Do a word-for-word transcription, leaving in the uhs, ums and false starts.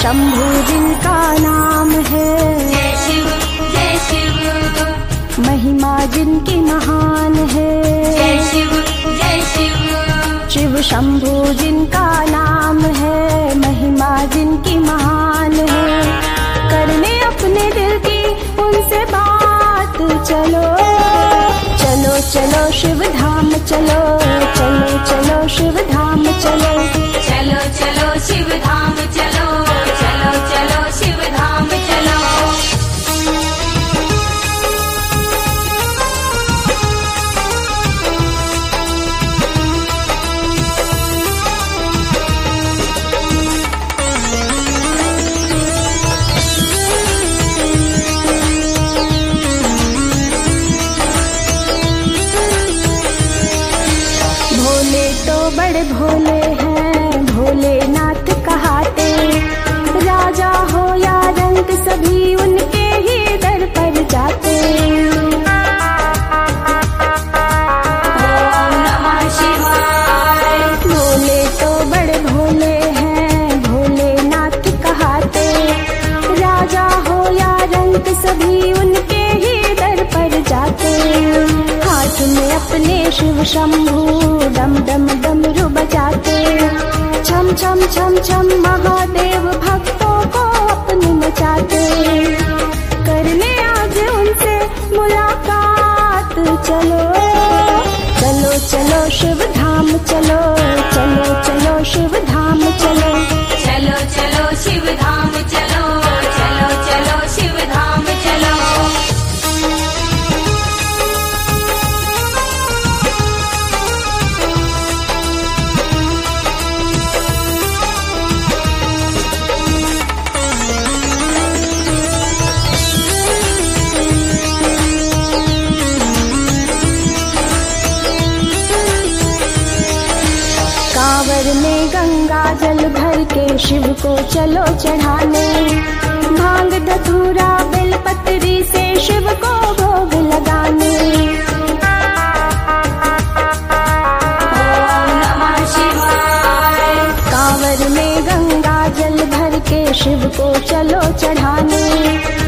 शंभु जिनका नाम है, जय शिव जय शिव। महिमा जिनकी महान है, जय शिव जय शिव। शिव शंभु जिनका नाम है, महिमा जिनकी महान है। करने अपने दिल की उनसे बात, चलो चलो चलो शिव धाम चलो, चलो चलो शिव धाम चलो, चलो चलो शिव धाम चलो, चलो चलो शिव धाम चलो। भोले तो बड़े भोले हैं, भोलेनाथ कहाते, राजा हो या रंक सभी उनके ही दर पर जाते। ओम नमः शिवाय। भोले तो बड़े भोले हैं, भोलेनाथ कहाते, राजा हो या रंक सभी उनके ही दर पर जाते। हाथ में अपने शिव शंभु डम डम डमरू बजाते, छम छम छम छम महादेव भक्तों को अपने नचाते। करने आज उनसे मुलाकात, चलो चलो चलो शिव धाम चलो, चलो चलो शिव धाम चलो, चलो चलो शिव धाम चलो, चलो चलो शिव धाम चलो। कांवर में गंगा जल भर के शिव को चलो चढ़ाने, भांग धतूरा बेलपत्री से शिव को भोग लगाने। ओम नमः शिवाय। कांवर में गंगा जल भर के शिव को चलो चढ़ाने,